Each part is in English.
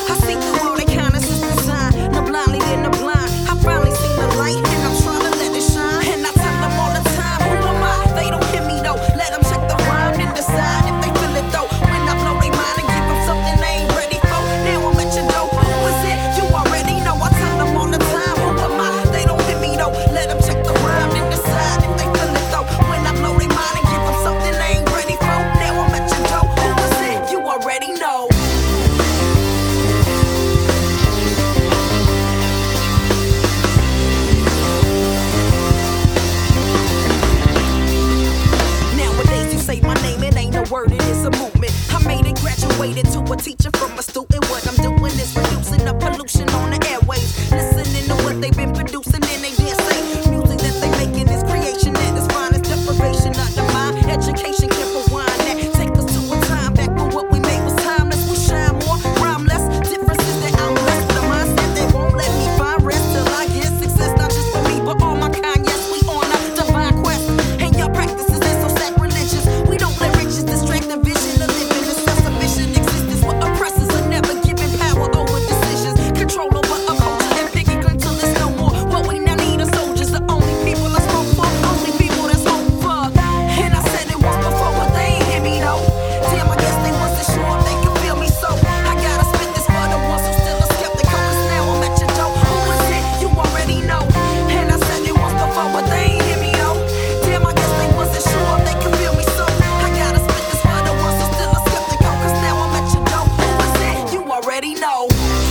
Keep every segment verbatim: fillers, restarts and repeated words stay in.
I see through all that kind of system design. No blindly in the blind. I finally seen the light and I'm trying to let it shine. And I tell them all the time, who am I? They don't hear me though. Let them check the rhyme and decide if they feel it though. When I blow their mind and give them something they ain't ready for, now I'm at your door. Who is it? You already know. I tell them all the time, who am I? They don't hear me though. Let them check the rhyme and decide if they feel it though. When I blow their mind and give them something they ain't ready for, now I'm at your door. Who is it? You already know. Word, it is a movement. I made it, graduated to a teacher from a student. What I'm doing is reducing the pollution on the airwaves. Listening to what they've been producing and they dare say music that they making is creation that is fine as deprivation of the mind. Education can rewind that. Take us to a time back when what we made was timeless. We shine more, rhyme less. Differences that I'm less. The mindset that won't let me find rest till I get success. Not just for me, but all my kind. Yes, we on a divine quest. And your practices is so sacrilegious. We don't let riches distract the vision of living a self-sufficient existence where oppressors are never given power over decisions, control over a culture and pick it until it's no more. What we now need are soldiers, the only people I spoke for, only people that's hope for. And I said it once before, but they ain't hear me though. Damn, I guess they wasn't sure if they could feel me, so I gotta spit this for the ones who still are skeptical, cause now I'm at your door. Who is it? You already know. And I said it once before, but they ain't hear me though. Damn, I guess they wasn't sure if they could feel me, so I gotta spit this for the ones who still are skeptical, cause now I'm at your door. Who is it? You already know.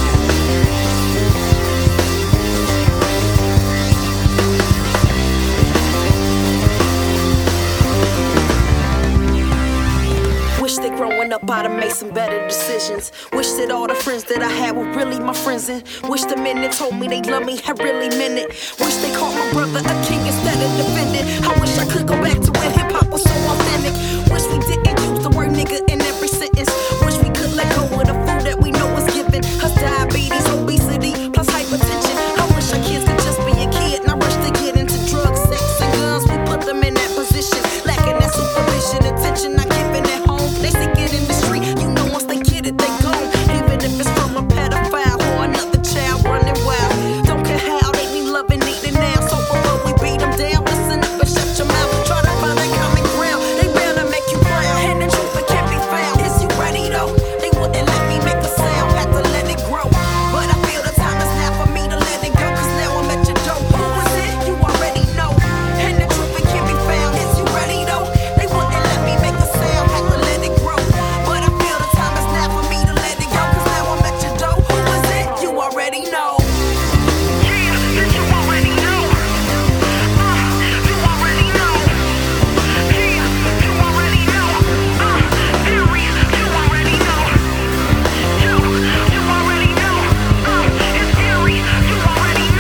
Wish that growing up I'd have made some better decisions. Wish that all the friends that I had were really my friends, and wish the men that told me they love me had really meant it. Wish they called my brother a king instead of defendant. I wish I could go back to when hip hop was so authentic. Wish we didn't use the word nigga in every sentence. Wish we could let go of the food that we know is given us diabetes, obesity, plus hypertension. I wish our kids could just be a kid, and I rush to get into drugs, sex, and guns. We put them in that position, lacking that supervision, attention not given at home. They stick it in the street, you know once they get it, they gone. Even if it's from a pedophile or another child running wild. Don't care how they be loving, needing now. So before we beat them down, listen up and shut your mouth. Try to find that common ground, they bound to make you frown. And the truth it can't be found. Is you ready though? They wouldn't let me make a sound, had to let it grow. But I feel the time is now for me to let it go, cause now I'm at your door. Who is it? You already know. And the truth it can't be found. Is you ready though? They wouldn't let me make a sound, had to let it grow. But I feel the time is now for me to let it go, cause now I'm at your door. Who is it? You already know.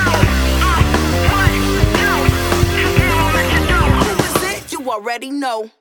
You already know.